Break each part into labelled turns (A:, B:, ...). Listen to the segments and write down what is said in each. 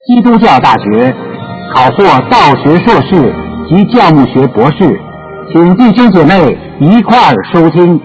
A: 基督教大学考获道学硕士及教牧学博士，请弟兄姐妹一块儿收听。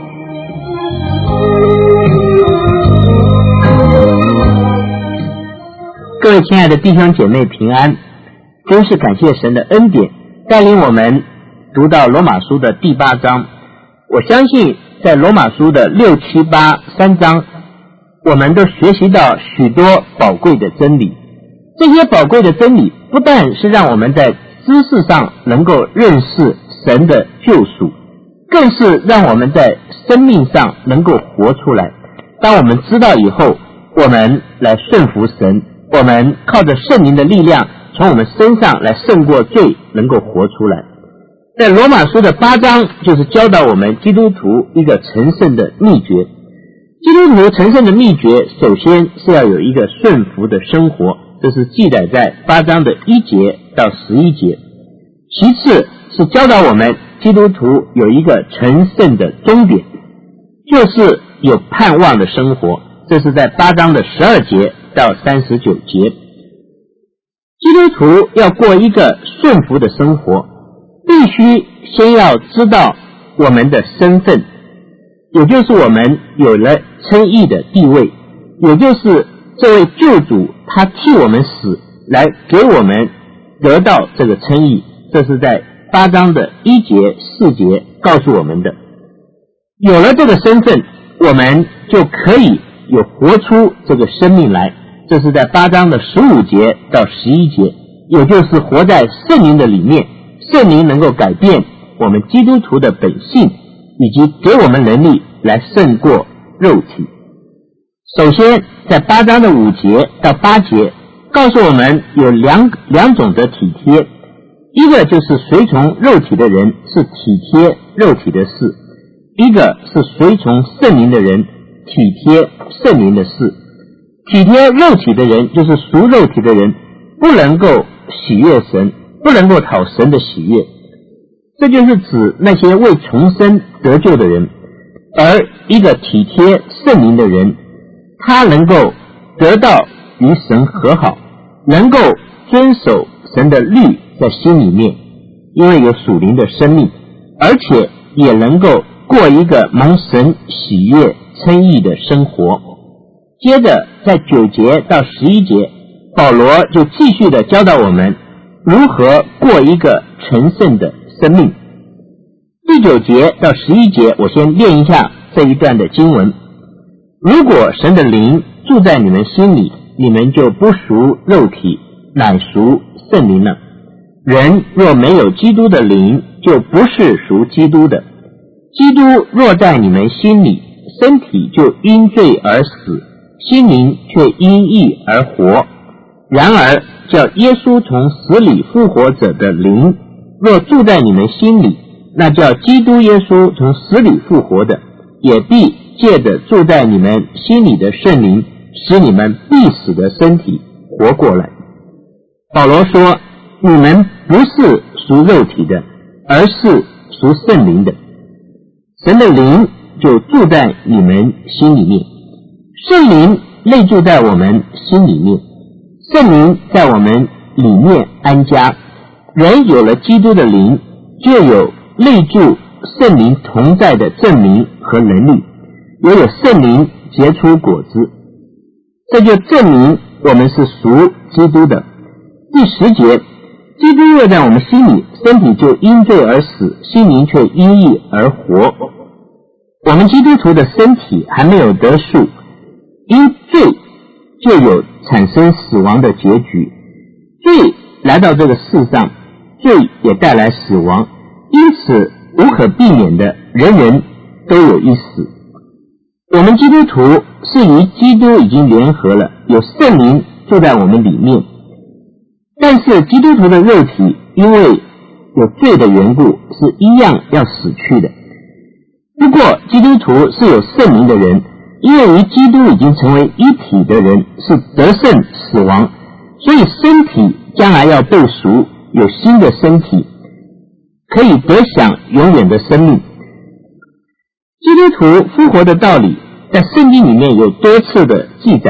B: 各位亲爱的弟兄姐妹平安，真是感谢神的恩典，带领我们读到罗马书的第8章。我相信在罗马书的6、7、8 3章，我们都学习到许多宝贵的真理。这些宝贵的真理不但是让我们在知识上能够认识神的救赎，更是让我们在生命上能够活出来。当我们知道以后，我们来顺服神，我们靠着圣灵的力量从我们身上来胜过罪，能够活出来。在罗马书的8章就是教导我们基督徒一个成圣的秘诀。基督徒成圣的秘诀，首先是要有一个顺服的生活，这是记载在8章的1节到11节。其次是教导我们基督徒有一个成圣的终点，就是有盼望的生活，这是在8章的12节到39节。基督徒要过一个顺服的生活，必须先要知道我们的身份，也就是我们有了称义的地位，也就是这位救主他替我们死，来给我们得到这个称义，这是在8章的1节4节告诉我们的。有了这个身份，我们就可以有活出这个生命来，这是在8章的15节到11节，也就是活在圣灵的里面，圣灵能够改变我们基督徒的本性，以及给我们能力来胜过肉体。首先在8章的5节到8节告诉我们有两种的体贴，一个就是随从肉体的人是体贴肉体的事，一个是随从圣灵的人体贴圣灵的事。体贴肉体的人就是属肉体的人，不能够喜悦神，不能够讨神的喜悦，这就是指那些未重生得救的人。而一个体贴圣灵的人，他能够得到与神和好，能够遵守神的律在心里面，因为有属灵的生命，而且也能够过一个蒙神喜悦称义的生活。接着在9节到11节，保罗就继续的教导我们如何过一个成圣的生命。第9节到11节，我先念一下这一段的经文。如果神的灵住在你们心里，你们就不属肉体，乃属圣灵了。人若没有基督的灵，就不是属基督的。基督若在你们心里，身体就因罪而死，心灵却因义而活。然而叫耶稣从死里复活者的灵若住在你们心里，那叫基督耶稣从死里复活的，也必借着住在你们心里的圣灵，使你们必死的身体活过来。保罗说，你们不是属肉体的，而是属圣灵的。神的灵就住在你们心里面，圣灵内住在我们心里面，圣灵在我们里面安家。人有了基督的灵，就有内住圣灵同在的证明和能力，也有圣灵结出果子，这就证明我们是属基督的。第10节，基督若在我们心里，身体就因罪而死，心灵却因义而活。我们基督徒的身体还没有得赎，因罪就有产生死亡的结局。罪来到这个世上，罪也带来死亡，因此无可避免的，人人都有一死。我们基督徒是与基督已经联合了，有圣灵住在我们里面，但是基督徒的肉体因为有罪的缘故，是一样要死去的。不过基督徒是有圣灵的人，因为与基督已经成为一体的人，是得胜死亡，所以身体将来要被赎，有新的身体，可以得享永远的生命。基督徒复活的道理在圣经里面有多次的记载，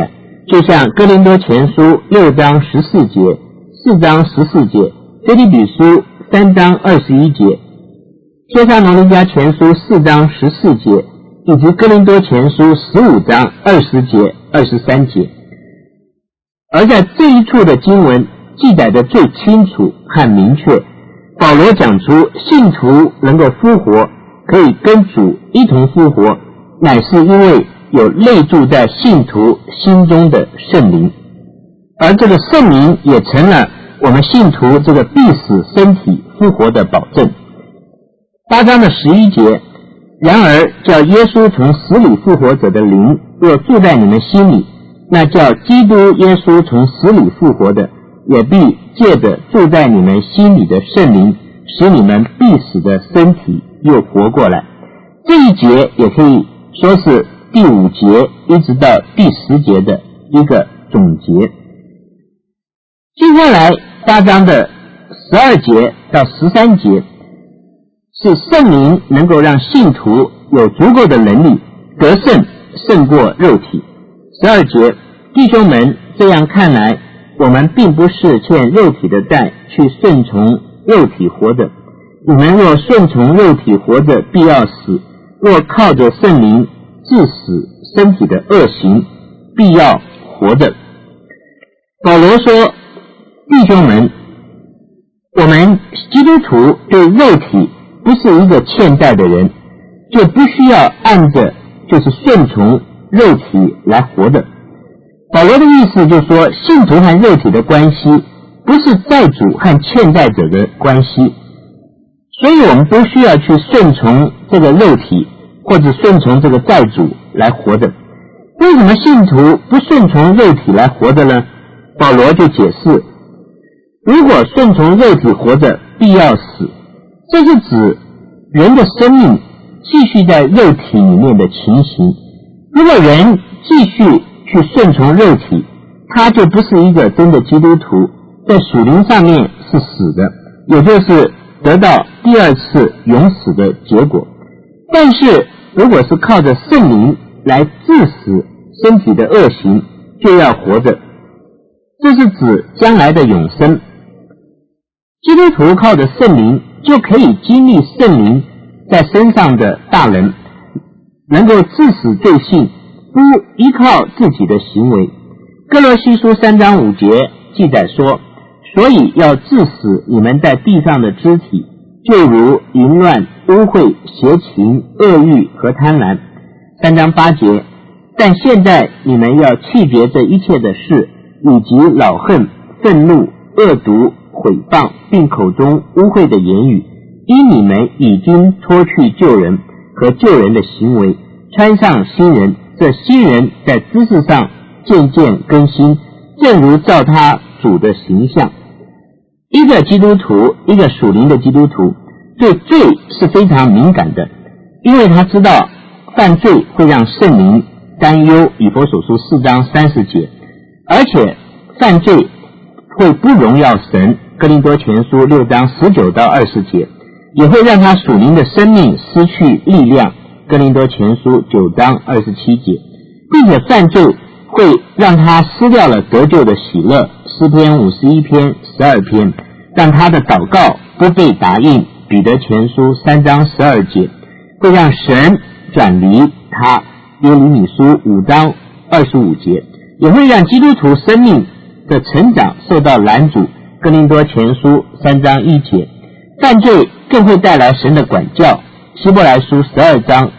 B: 就像哥林多前书6章14节、4章14节、腓立比书3章21节、帖撒罗尼迦前书4章14节，以及哥林多前书15章20节、23节。而在这一处的经文记载的最清楚和明确，保罗讲出信徒能够复活，可以跟主一同复活，乃是因为有内住在信徒心中的圣灵，而这个圣灵也成了我们信徒这个必死身体复活的保证。8章的11节，然而叫耶稣从死里复活者的灵若住在你们心里，那叫基督耶稣从死里复活的，也必借着住在你们心里的圣灵，使你们必死的身体又活过来。这一节也可以说是第5节一直到第10节的一个总结。接下来8章的12节到13节，是圣灵能够让信徒有足够的能力得胜，胜过肉体。12节，弟兄们，这样看来，我们并不是欠肉体的债，去顺从肉体活着。你们若顺从肉体活着，必要死；若靠着圣灵治死身体的恶行，必要活着。保罗说，弟兄们，我们基督徒对肉体不是一个欠债的人，就不需要按着就是顺从肉体来活着。保罗的意思就是说，信徒和肉体的关系不是债主和欠债者的关系，所以我们不需要去顺从这个肉体或者顺从这个债主来活着。为什么信徒不顺从肉体来活着呢？保罗就解释，如果顺从肉体活着，必要死，这是指人的生命继续在肉体里面的情形。如果人继续去顺从肉体，他就不是一个真的基督徒，在属灵上面是死的，也就是得到第二次永死的结果。但是如果是靠着圣灵来治死身体的恶行，就要活着，这是指将来的永生。基督徒靠着圣灵就可以经历圣灵在身上的大能，能够治死罪性，不依靠自己的行为。哥罗西书3章5节记载说，所以要治死你们在地上的肢体，就如淫乱、污秽、邪情、恶欲和贪婪。3章8节，但现在你们要弃绝这一切的事，以及恼恨、愤怒、恶毒、毁谤，并口中污秽的言语，因你们已经脱去旧人和旧人的行为，穿上新人。这新人在知识上渐渐更新，正如照他主的形象。一个基督徒，一个属灵的基督徒，对罪是非常敏感的，因为他知道犯罪会让圣灵担忧，以弗所书4章30节，而且犯罪会不荣耀神，哥林多前书6章19到20节，也会让他属灵的生命失去力量，哥林多前书9章27节，并且犯罪会让他失掉了得救的喜乐，诗篇51篇12篇，让他的祷告不被答应，彼得前书3章12节，会让神转离他，耶利米书5章25节，也会让基督徒生命的成长受到拦阻，哥林多前书3章1节。犯罪更会带来神的管教，希伯来书12章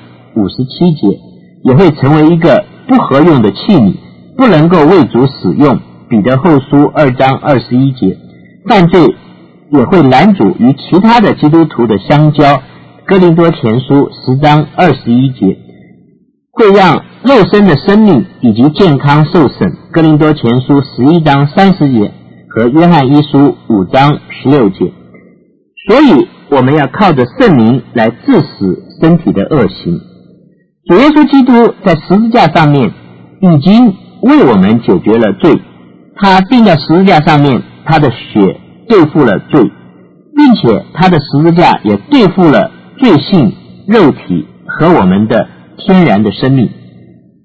B: 57节，也会成为一个不合用的器皿，不能够为主使用，彼得后书2章21节。犯罪也会拦阻与其他的基督徒的相交，哥林多前书10章21节，会让肉身的生命以及健康受损，哥林多前书11章30节和约翰一书5章16节。所以我们要靠着圣灵来治死身体的恶行。主耶稣基督在十字架上面已经为我们解决了罪，他钉在十字架上面，他的血对付了罪，并且他的十字架也对付了罪性、肉体和我们的天然的生命。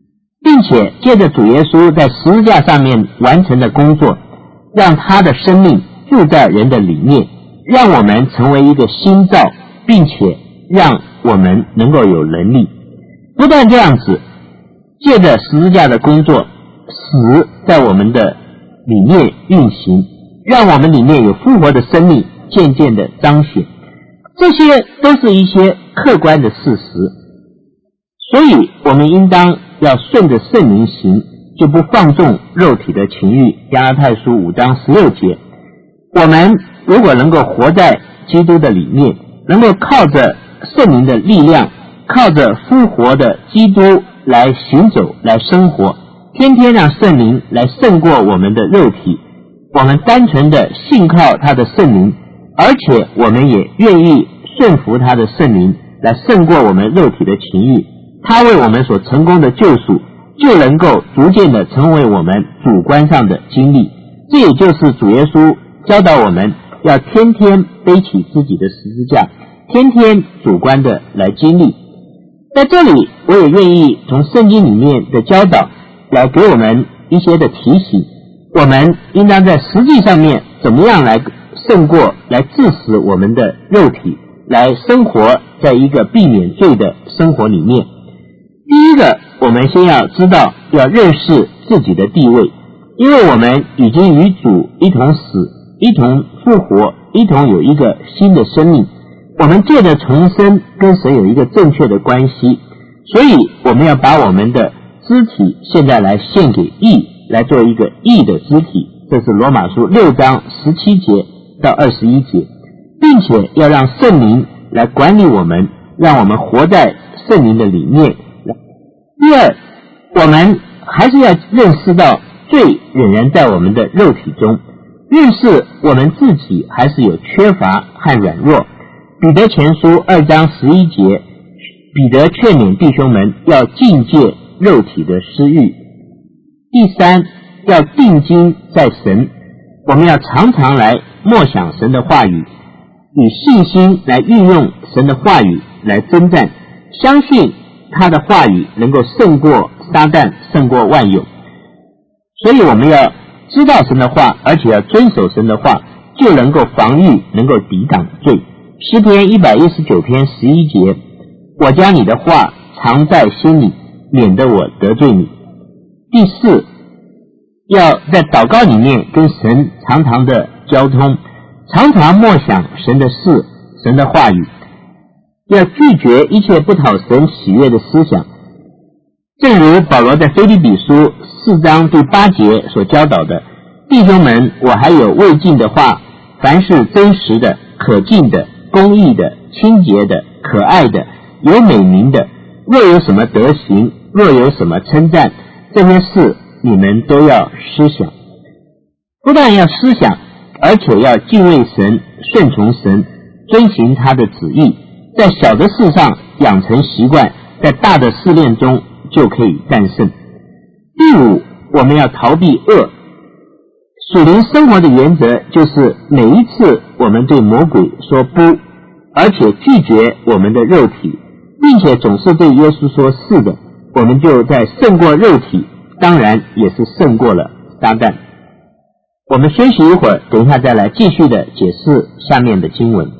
B: 并且借着主耶稣在十字架上面完成的工作，让他的生命住在人的里面，让我们成为一个新造，并且让我们能够有能力。不但这样子，借着十字架的工作，死在我们的里面运行，让我们里面有复活的生命渐渐的彰显。这些都是一些客观的事实，所以我们应当要顺着圣灵行，就不放纵肉体的情欲。加拉太书5章16节，我们如果能够活在基督的里面，能够靠着圣灵的力量，靠着复活的基督来行走，来生活，天天让圣灵来胜过我们的肉体，我们单纯的信靠他的圣灵，而且我们也愿意顺服他的圣灵来胜过我们肉体的情欲，他为我们所成功的救赎就能够逐渐的成为我们主观上的经历。这也就是主耶稣教导我们要天天背起自己的十字架，天天主观的来经历。在这里我也愿意从圣经里面的教导来给我们一些的提醒，我们应当在实际上面怎么样来胜过，来致死我们的肉体，来生活在一个避免罪的生活里面。第一个，我们先要知道要认识自己的地位，因为我们已经与主一同死，一同复活，一同有一个新的生命，我们借着重生跟神有一个正确的关系，所以我们要把我们的肢体现在来献给义，来做一个义的肢体。这是罗马书6章17节到21节，并且要让圣灵来管理我们，让我们活在圣灵的里面。第二，我们还是要认识到罪仍然在我们的肉体中，认识我们自己还是有缺乏和软弱。彼得前书2章11节，彼得劝勉弟兄们要禁戒肉体的私欲。第三，要定睛在神，我们要常常来默想神的话语，以信心来运用神的话语来征战，相信他的话语能够胜过撒旦，胜过万有。所以我们要知道神的话，而且要遵守神的话，就能够防御，能够抵挡罪。诗篇119篇11节，我将你的话藏在心里，免得我得罪你。第四，要在祷告里面跟神常常的交通，常常默想神的事，神的话语，要拒绝一切不讨神喜悦的思想。正如保罗在腓立比书4章第8节所教导的，弟兄们，我还有未尽的话，凡是真实的、可敬的、公义的、清洁的、可爱的、有美名的，若有什么德行，若有什么称赞，这些事你们都要思想。不但要思想，而且要敬畏神，顺从神，遵行他的旨意，在小的事上养成习惯，在大的试炼中就可以战胜。第五，我们要逃避恶。属灵生活的原则就是每一次我们对魔鬼说不，而且拒绝我们的肉体，并且总是对耶稣说是的，我们就在胜过肉体，当然也是胜过了撒旦。我们休息一会儿，等一下再来继续的解释下面的经文。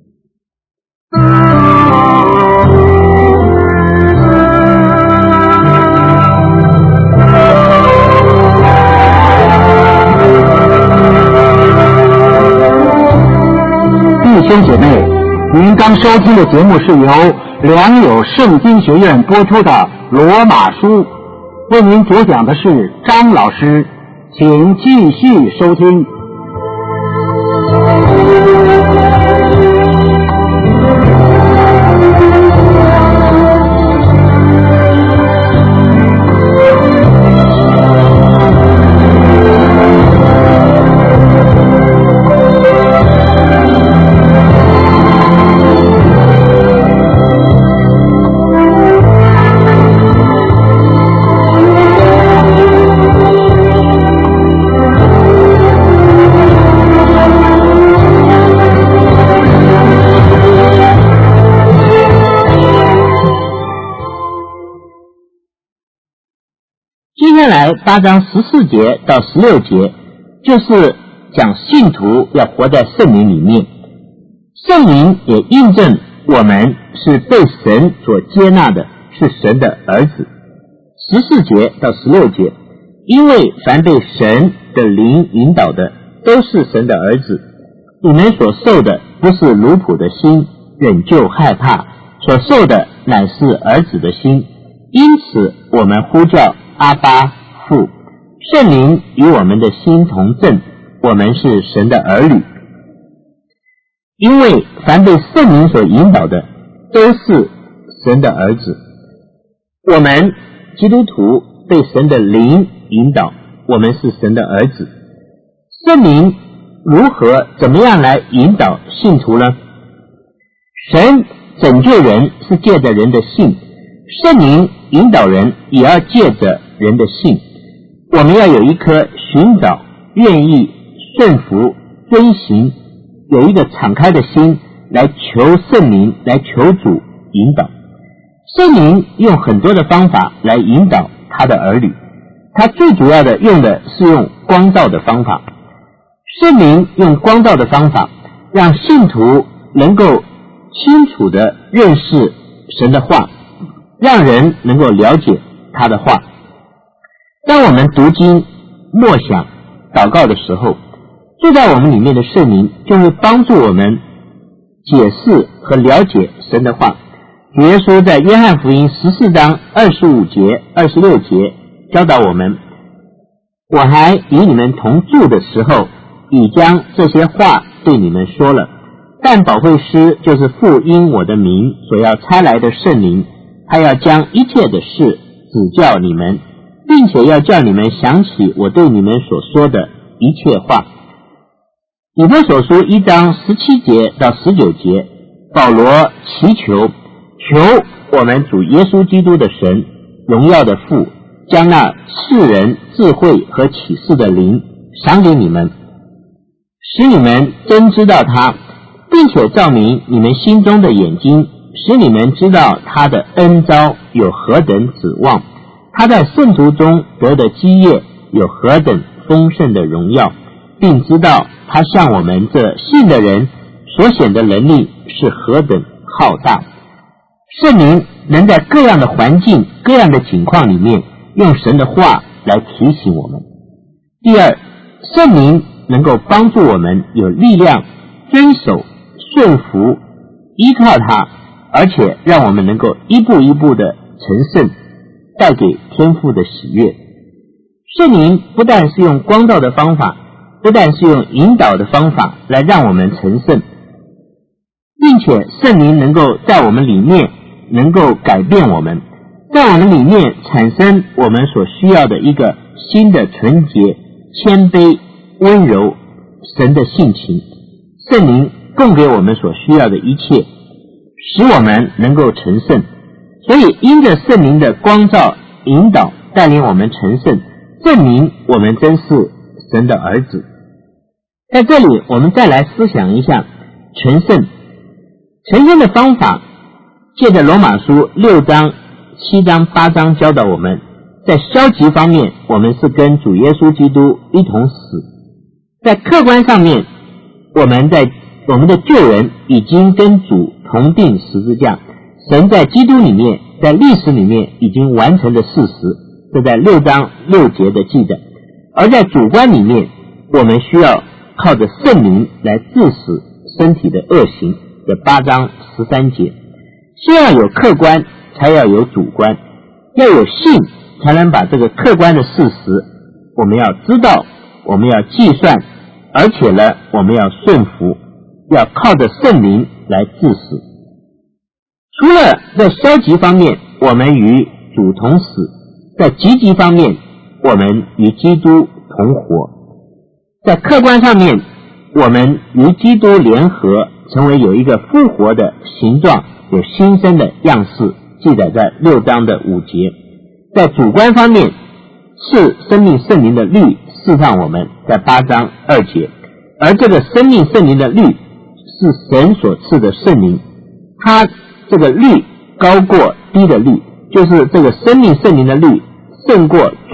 A: 弟兄姐妹，您刚收听的节目是由良友圣经学院播出的《罗马书》，为您主讲的是张老师，请继续收听。
B: 来8章14节到16节，就是讲信徒要活在圣灵里面，圣灵也印证我们是被神所接纳的，是神的儿子。14节到16节，因为凡被神的灵引导的，都是神的儿子。你们所受的不是奴仆的心，忍就害怕，所受的乃是儿子的心。因此我们呼叫阿爸父，圣灵与我们的心同证，我们是神的儿女。因为凡被圣灵所引导的，都是神的儿子。我们基督徒被神的灵引导，我们是神的儿子。圣灵怎么样来引导信徒呢？神拯救人是借着人的信，圣灵引导人也要借着人的信。我们要有一颗寻找、愿意顺服、遵行，有一个敞开的心来求圣灵，来求主引导。圣灵用很多的方法来引导他的儿女，他最主要的用的是用光照的方法。圣灵用光照的方法，让信徒能够清楚地认识神的话，让人能够了解他的话。当我们读经、默想、祷告的时候，住在我们里面的圣灵就会帮助我们解释和了解神的话。主耶稣在约翰福音14章25节、26节教导我们，我还与你们同住的时候，已将这些话对你们说了，但保惠师就是父因我的名所要差来的圣灵，他要将一切的事指教你们，并且要叫你们想起我对你们所说的一切话。以弗所书1章17节到19节，保罗祈求我们主耶稣基督的神，荣耀的父，将那赐人智慧和启示的灵赏给你们，使你们真知道他，并且照明你们心中的眼睛，使你们知道他的恩召有何等指望，他在圣徒中得的基业有何等丰盛的荣耀，并知道他向我们这信的人所显的能力是何等浩大。圣灵能在各样的环境、各样的情况里面，用神的话来提醒我们。第二，圣灵能够帮助我们有力量遵守、顺服、依靠他，而且让我们能够一步一步的成圣，带给天父的喜悦。圣灵不但是用光照的方法，不但是用引导的方法来让我们成圣，并且圣灵能够在我们里面能够改变我们，在我们里面产生我们所需要的一个新的纯洁、谦卑、温柔神的性情。圣灵供给我们所需要的一切，使我们能够成圣。所以因着圣灵的光照引导带领我们成圣，证明我们真是神的儿子。在这里我们再来思想一下成圣的方法，借着罗马书6章、7章、8章教导我们，在消极方面我们是跟主耶稣基督一同死，在客观上面我们的救人已经跟主同定十字架，神在基督里面，在历史里面已经完成的事实，这在6章6节的记载。而在主观里面，我们需要靠着圣灵来治死身体的恶行，这8章13节。先要有客观，才要有主观，要有信，才能把这个客观的事实我们要知道，我们要计算，而且呢我们要顺服，要靠着圣灵来治死。除了在消极方面我们与主同死，在积极方面我们与基督同活，在客观上面我们与基督联合，成为有一个复活的形状，有新生的样式，记载在6章的5节。在主观方面，是生命圣灵的律释放我们，在8章2节。而这个生命圣灵的律是神所赐的圣灵，它这个律高过低的律，就是这个生命圣灵的律胜过罪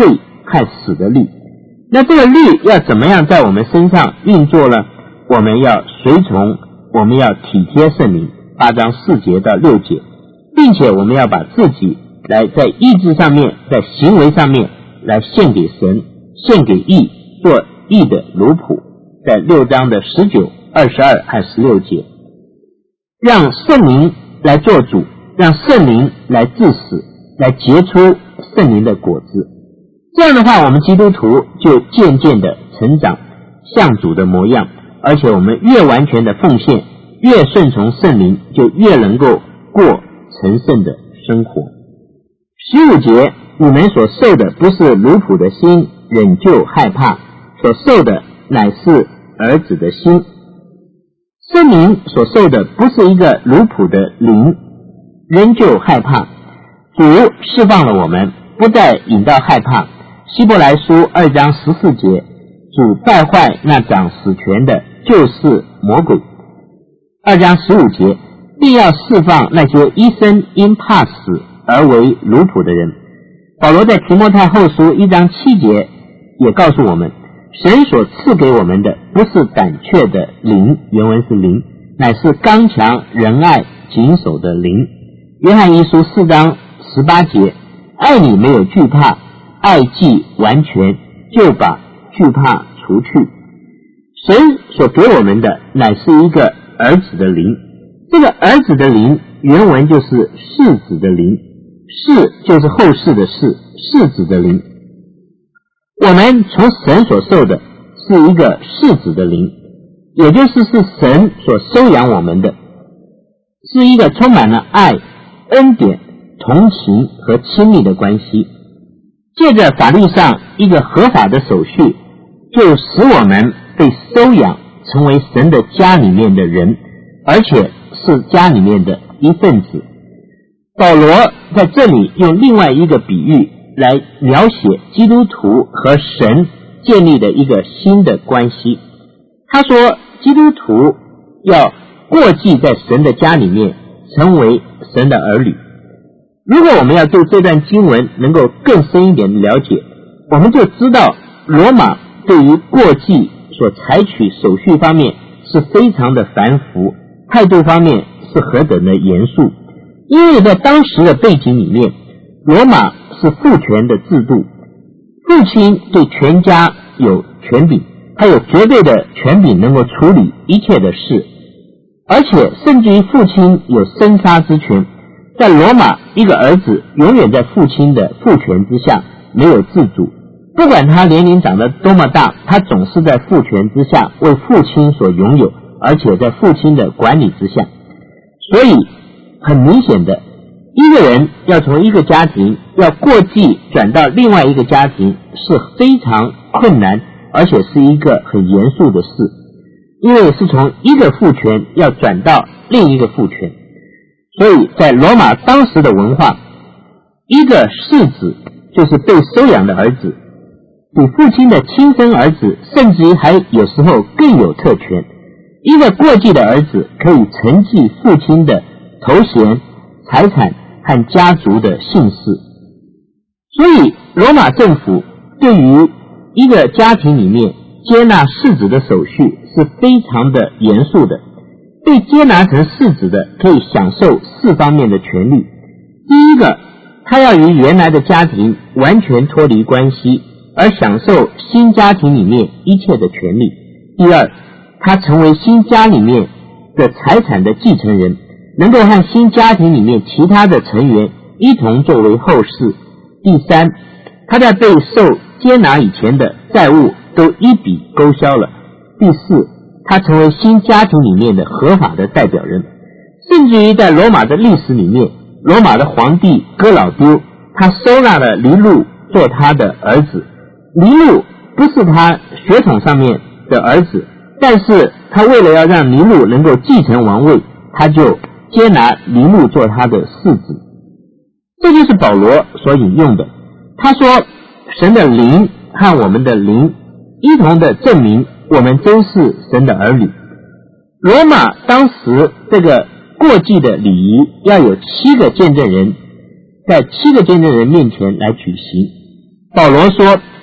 B: 和死的律。那这个律要怎么样在我们身上运作呢？我们要随从，我们要体贴圣灵，8章4节到6节，并且我们要把自己来在意志上面，在行为上面来献给神，献给义，做义的奴仆，在6章的19、22和16节，让圣灵来做主，让圣灵来致死，来结出圣灵的果子。这样的话，我们基督徒就渐渐的成长像主的模样，而且我们越完全的奉献，越顺从圣灵，就越能够过成圣的生活。15节，你们所受的不是奴仆的心，仍旧害怕，所受的乃是儿子的心。圣灵所受的不是一个奴仆的灵，仍旧害怕。主释放了我们，不再引到害怕。希伯来书2章14节，主败坏那掌死权的，就是魔鬼。2章15节，并要释放那些一生因怕死而为奴仆的人。保罗在提摩太后书1章7节也告诉我们，神所赐给我们的不是胆怯的灵，原文是灵，乃是刚强仁爱谨守的灵。约翰一书4章18节，爱你没有惧怕，爱既完全，就把惧怕除去。神所给我们的乃是一个儿子的灵，这个儿子的灵原文就是世子的灵，世就是后世的世，世子的灵。我们从神所受的是一个世子的灵，也就是神所收养我们的，是一个充满了爱、恩典、同情和亲密的关系。借着法律上一个合法的手续，就使我们被收养成为神的家里面的人，而且是家里面的一份子。保罗在这里用另外一个比喻来描写基督徒和神建立的一个新的关系。他说基督徒要过继在神的家里面，成为神的儿女。如果我们要对这段经文能够更深一点的了解，我们就知道罗马对于过继所采取手续方面是非常的繁复，态度方面是何等的严肃。因为在当时的背景里面，罗马是父权的制度，父亲对全家有权柄，他有绝对的权柄能够处理一切的事，而且甚至于父亲有生杀之权。在罗马，一个儿子永远在父亲的父权之下，没有自主，不管他年龄长得多么大，他总是在父权之下，为父亲所拥有，而且在父亲的管理之下。所以很明显的，一个人要从一个家庭要过继转到另外一个家庭是非常困难，而且是一个很严肃的事，因为是从一个父权要转到另一个父权。所以在罗马当时的文化，一个世子就是被收养的儿子，比父亲的亲生儿子甚至于还有时候更有特权。一个过继的儿子可以承继父亲的头衔、财产和家族的姓氏。所以罗马政府对于一个家庭里面接纳世子的手续是非常的严肃的。被接纳成世子的可以享受4方面的权利。第一个，他要与原来的家庭完全脱离关系，而享受新家庭里面一切的权利。第二，他成为新家里面的财产的继承人，能够和新家庭里面其他的成员一同作为后世。第三，他在被受接纳以前的债务都一笔勾销了。第四，他成为新家庭里面的合法的代表人。甚至于在罗马的历史里面，罗马的皇帝哥老丢，他收纳了尼禄做他的儿子。尼禄不是他血统上面的儿子，但是他为了要让尼禄能够继承王位，他就接纳尼禄做他的世子。这就是保罗所引用的。他说神的灵和我们的灵一同的证明我们真是神的儿女。罗马当时这个过继的礼仪要有7个见证人，在7个见证人面前来举行。保罗说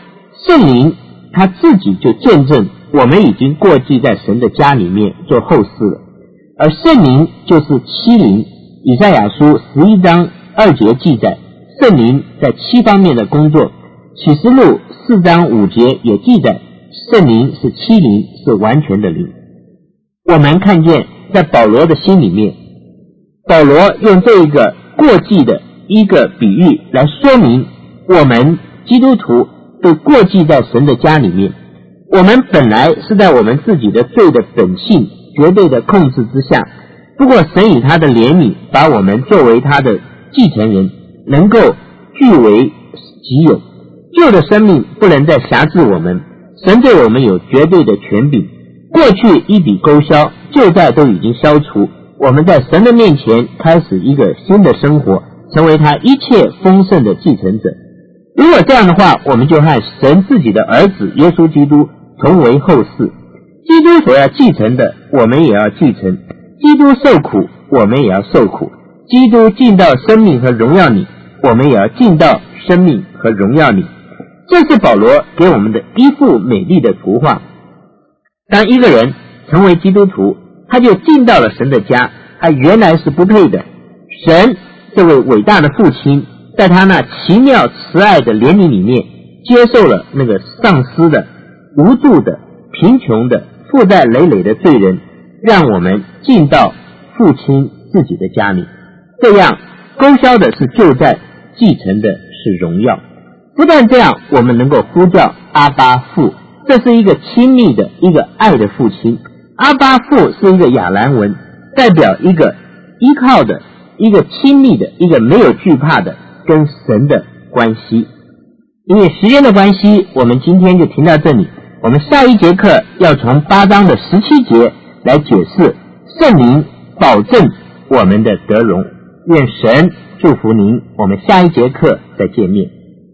B: 圣灵他自己就见证我们已经过继在神的家里面做后嗣了，而圣灵就是七灵。以赛亚书11章2节记载，圣灵在7方面的工作。启示录4章5节也记载，圣灵是七灵，是完全的灵。我们看见在保罗的心里面，保罗用这一个过继的一个比喻来说明我们基督徒被过继在神的家里面。我们本来是在我们自己的罪的本性绝对的控制之下，不过神以他的怜悯把我们作为他的继承人，能够据为己有。旧的生命不能再辖制我们，神对我们有绝对的权柄，过去一笔勾销，旧债都已经消除，我们在神的面前开始一个新的生活，成为他一切丰盛的继承者。如果这样的话，我们就和神自己的儿子耶稣基督同为后嗣。基督所要继承的，我们也要继承；基督受苦，我们也要受苦；基督进到生命和荣耀里，我们也要进到生命和荣耀里。这是保罗给我们的一幅美丽的图画。当一个人成为基督徒，他就进到了神的家，他原来是不配的。神这位伟大的父亲，在他那奇妙慈爱的怜悯里面，接受了那个丧失的、无助的、贫穷的、负债累累的罪人，让我们进到父亲自己的家里。这样勾销的是旧债，继承的是荣耀。不但这样，我们能够呼叫阿爸父，这是一个亲密的、一个爱的父亲。阿爸父是一个亚兰文，代表一个依靠的、一个亲密的、一个没有惧怕的跟神的关系。因为时间的关系，我们今天就停到这里。我们下一节课要从8章的17节来解释圣灵保证我们的得荣。愿神祝福您，我们下一节课再见面。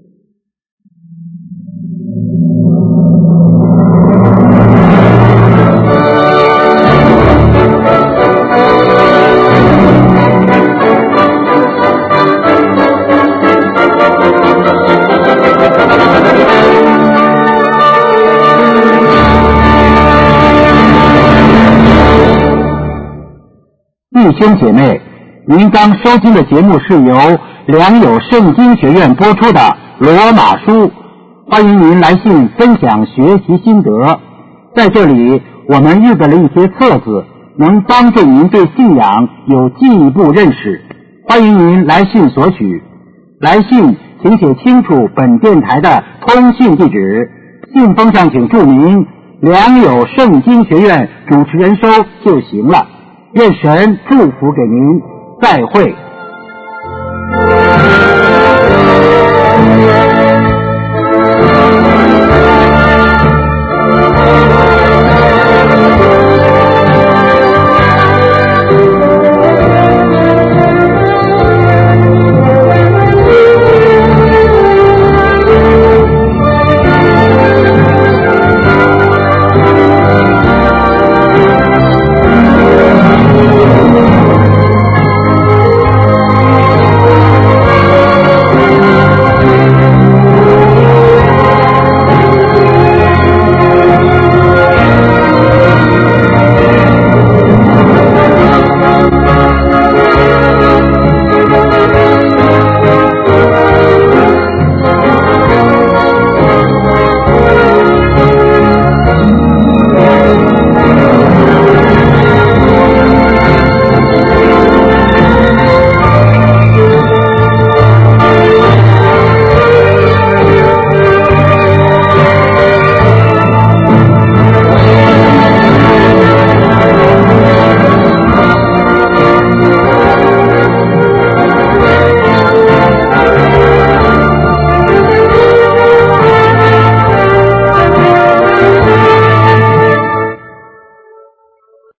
A: 弟兄姐妹，您刚收听的节目是由良友圣经学院播出的《罗马书》，欢迎您来信分享学习心得。在这里，我们预备了一些册子，能帮助您对信仰有进一步认识。欢迎您来信索取。来信请写清楚本电台的通信地址，信封上请注明良友圣经学院主持人收就行了。愿神祝福给您，再会。